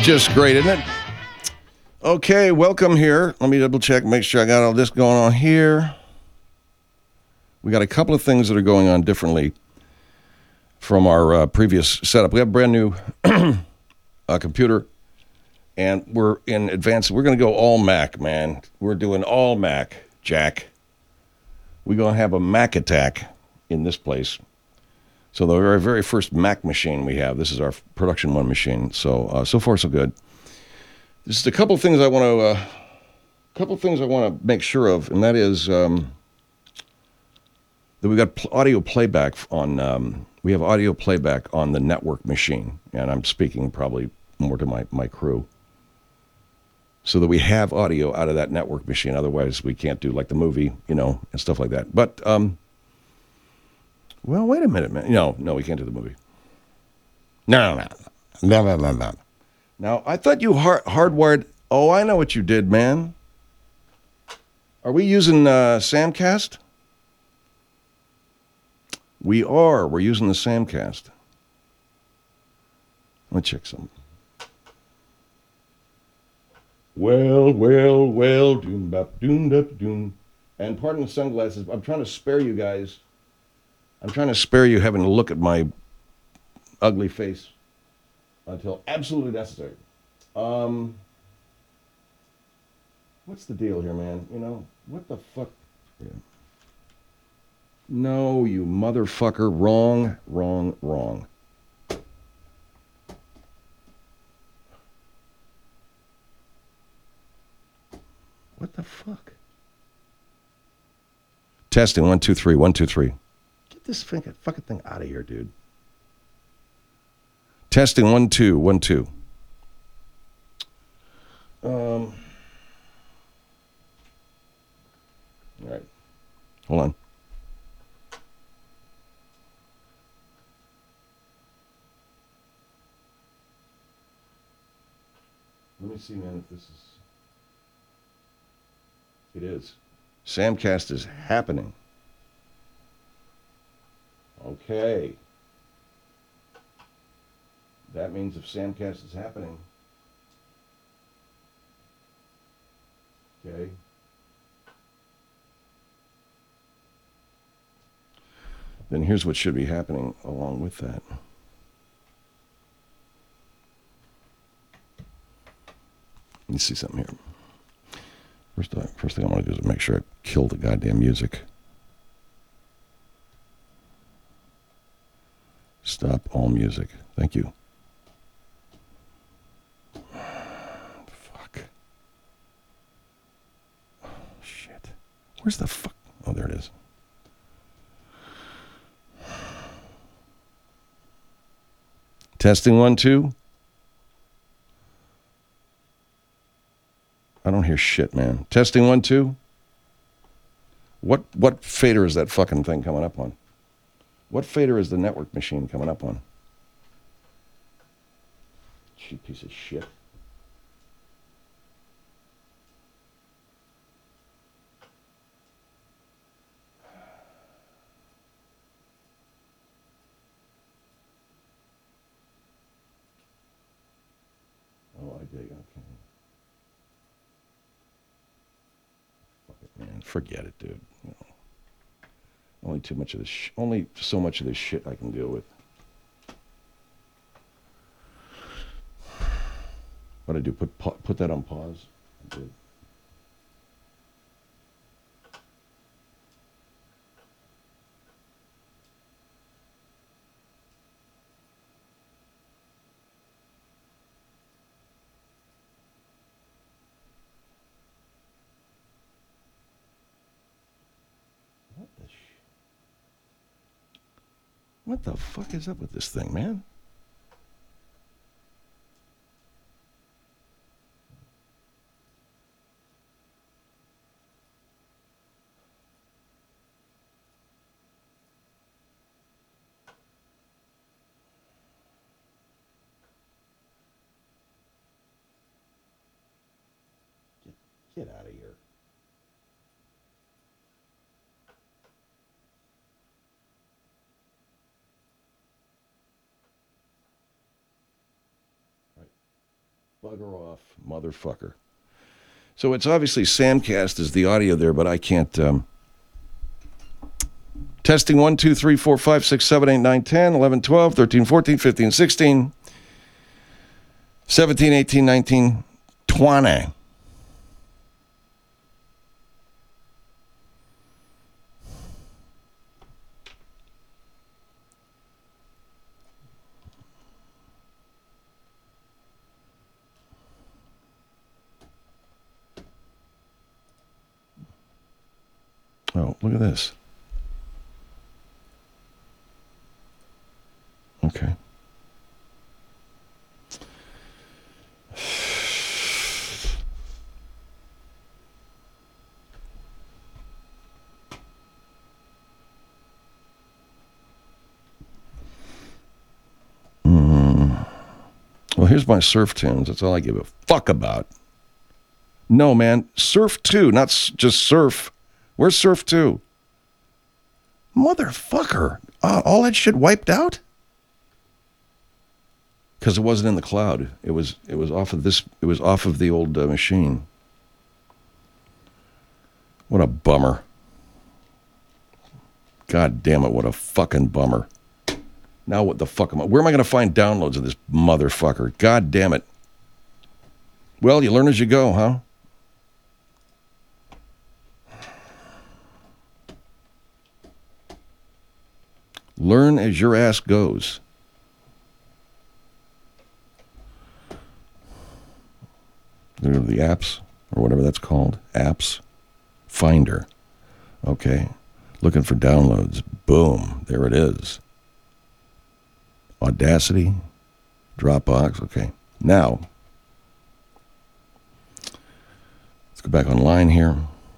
just great, isn't it? Okay, welcome here. Let me double check, make sure I got all this going on here. We got a couple of things that are going on differently from our previous setup. We have a brand new computer, and we're in advance. We're going to go all Mac, man. We're doing all Mac, Jack. We're going to have a Mac attack in this place. So the very, very first Mac machine we have, this is our production one machine. So so far so good. Just a couple of things I want to make sure of, and that is that we got audio playback on. We have audio playback on the network machine, and I'm speaking probably more to my crew, so that we have audio out of that network machine. Otherwise, we can't do like the movie, and stuff like that. But well, wait a minute, man. No, we can't do the movie. No. Now, I thought you hardwired. Oh, I know what you did, man. Are we using Samcast? We are. We're using the Samcast. Let's check something. Well, doom bap doom dap doom. And pardon the sunglasses. I'm trying to spare you guys. I'm trying to spare you having to look at my ugly face until absolutely necessary. What's the deal here, man? What the fuck? Yeah. No, you motherfucker. Wrong. What the fuck? Testing, 1, 2, 3, 1, 2, 3. Get this fucking thing out of here, dude. Testing, 1, 2, 1, 2. All right. Hold on. Let me see, man, if this is... It is. Samcast is happening. Okay. That means if Samcast is happening... Okay. Then here's what should be happening along with that. Let me see something here. First thing I want to do is make sure I kill the goddamn music. Stop all music. Thank you. Fuck. Oh, shit. Where's the fuck? Oh, there it is. Testing 1, 2. I don't hear shit, man. Testing 1, 2. What fader is that fucking thing coming up on? What fader is the network machine coming up on? Cheap piece of shit. Oh, I dig. Okay. Fuck it, man. Forget it, dude. Only too much of this. Only so much of this shit I can deal with. What I do? Put that on pause. I did. What the fuck is up with this thing, man? Get out of here. Bugger off, motherfucker. So it's obviously Samcast is the audio there, but I can't. Testing 1, 2, 3, 4, 5, 6, 7, 8, 9, 10, 11, 12, 13, 14, 15, 16, 17, 18, 19, 20. Oh, look at this. Okay. Well, here's my surf tunes. That's all I give a fuck about. No, man. Surf 2, not just surf. Where's Surf 2? Motherfucker. All that shit wiped out? Because it wasn't in the cloud. It was off of this. It was off of the old machine. What a bummer. God damn it, what a fucking bummer. Now what the fuck where am I going to find downloads of this motherfucker? God damn it. Well, you learn as you go, huh? Learn as your ass goes. Go to the apps, or whatever that's called. Apps. Finder. Okay. Looking for downloads. Boom. There it is. Audacity. Dropbox. Okay. Now, let's go back online here.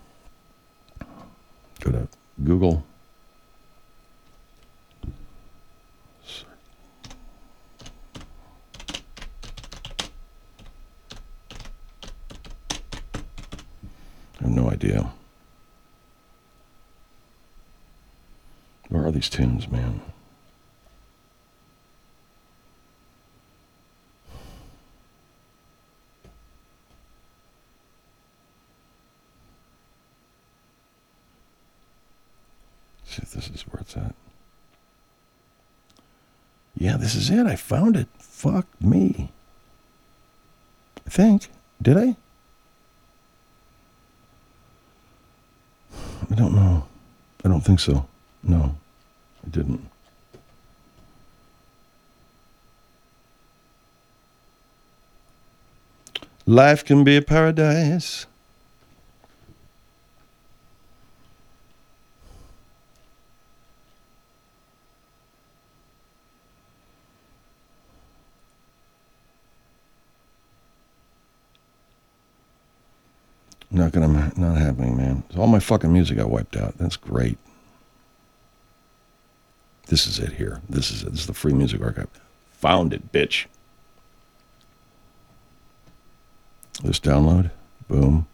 Go to Google. I have no idea. Where are these tunes, man? See if this is where it's at. Yeah, this is it. I found it. Fuck me. I think. Did I? I don't know. I don't think so. No, I didn't. Life can be a paradise. Not happening, man. All my fucking music got wiped out. That's great. This is it here. This is it. This is the free music archive. Found it, bitch. This download. Boom.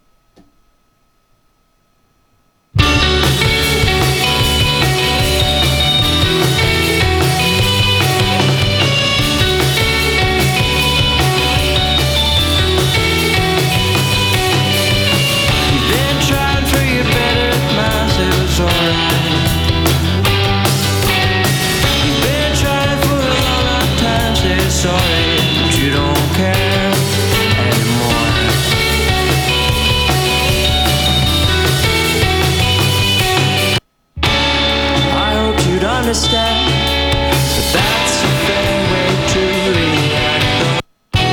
Understand that that's a fair way to react.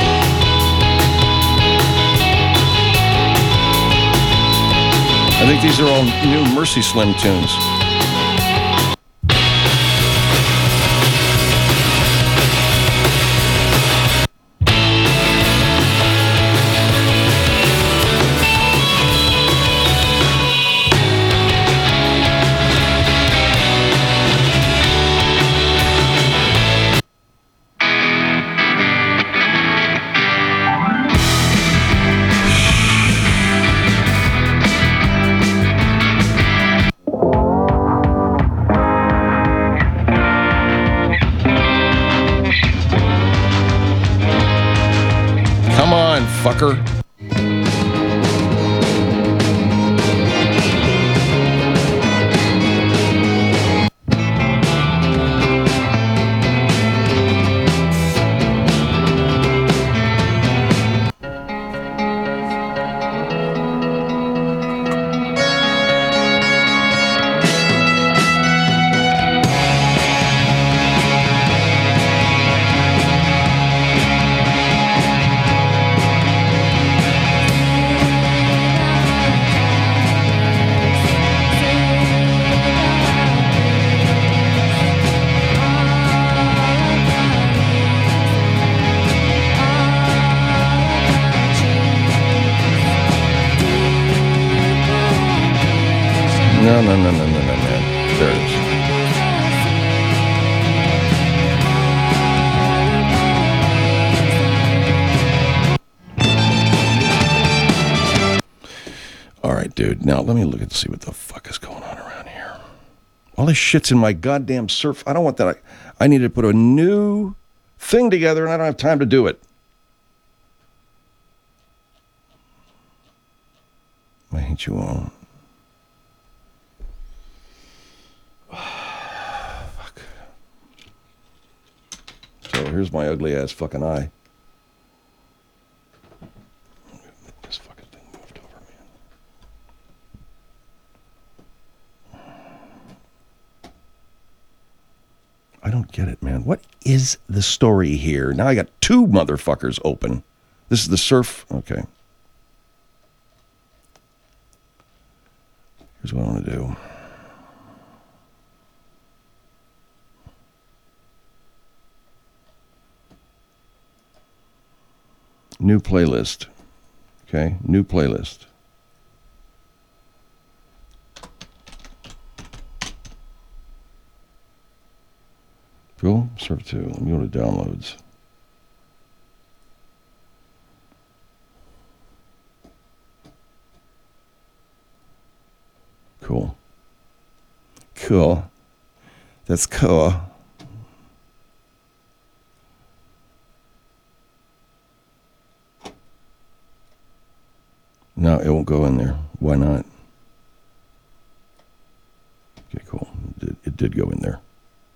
I think these are all new Mercy Slim tunes. motherfucker. No. There it is. All right, dude. Now let me look and see what the fuck is going on around here. All this shit's in my goddamn surf. I don't want that. I need to put a new thing together, and I don't have time to do it. I hate you all. Fuck. So here's my ugly ass fucking eye. This fucking thing moved over, man. I don't get it, man. What is the story here? Now I got two motherfuckers open. This is the surf. Okay. Here's what I want to do. New playlist. Okay, new playlist. Cool. Surf 2. Let me go to downloads. Cool. Cool. That's cool. No, it won't go in there. Why not? Okay, cool. It did go in there.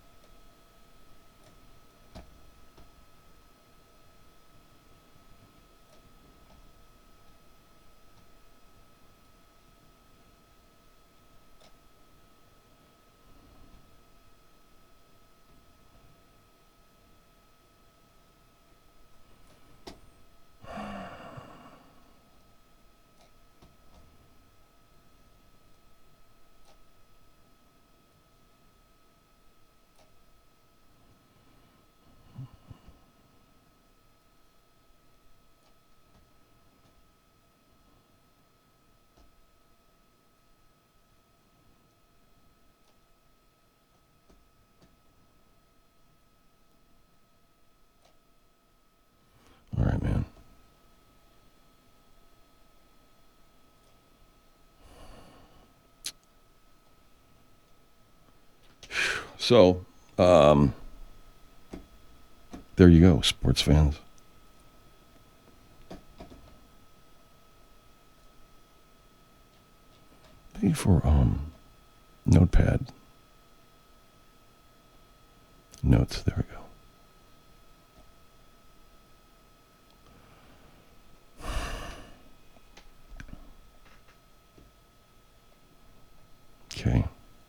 All right, man. So, there you go, sports fans. Looking for notepad. Notes, there we go. Okay.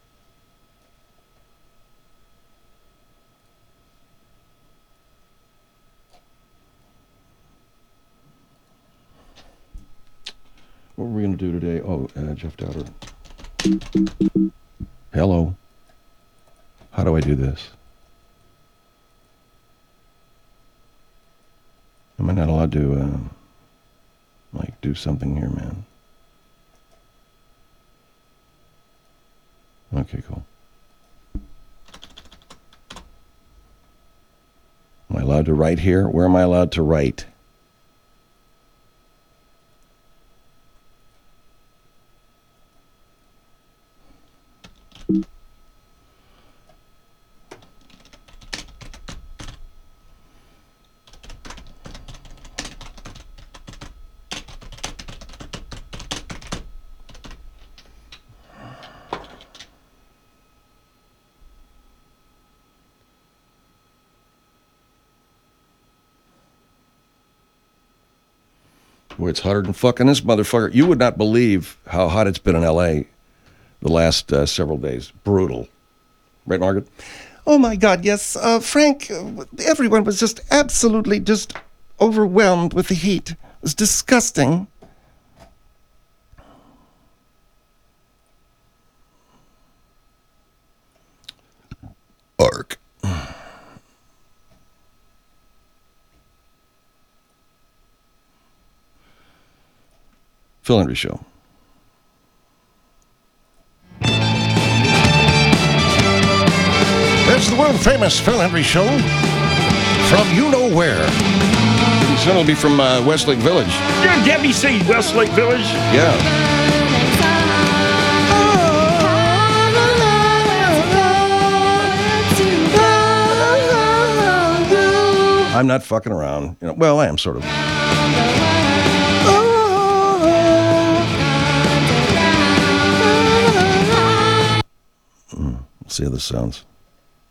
What were we going to do today? Oh, Jeff Dowder. Hello. How do I do this? Am I not allowed to, do something here, man? Okay, cool. Am I allowed to write here? Where am I allowed to write? Boy, it's hotter than fucking this motherfucker. You would not believe how hot it's been in L.A. the last several days. Brutal. Right, Margaret? Oh my God, yes. Frank, everyone was just absolutely just overwhelmed with the heat. It was disgusting. Ark. Phil Hendrie Show. There's the world famous Phil Hendrie Show from you know where. Pretty soon it'll be from Westlake Village. Yeah, Debbie C, Westlake Village. Yeah. I'm not fucking around. You know, well, I am sort of. Let's see how this sounds.